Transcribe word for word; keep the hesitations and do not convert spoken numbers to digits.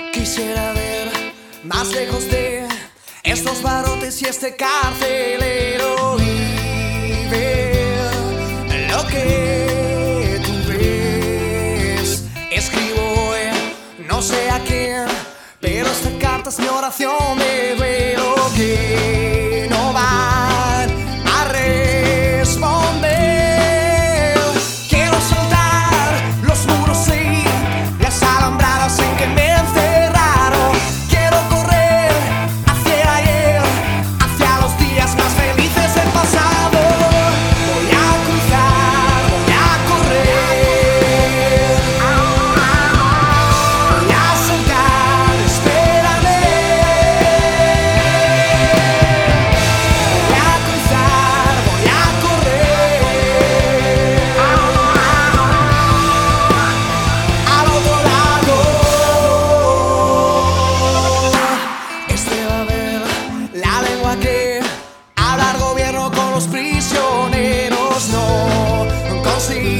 Quisiera ver más lejos de estos barrotes y este carcelero y ver lo que tú ves. Escribo hoy, no sé a quién, pero esta carta es mi oración de duelo que no van a responder. Quiero saltar los muros y las alambradas en que me encerraron. Quiero correr hacia el ayer, hacia los días más felices del pasado. Voy a cruzar, voy a correr, voy a saltar, espérame. Voy a cruzar, voy a correr al otro lado. Este va a ver la lengua que habla el gobierno con los prisioneros. No consigo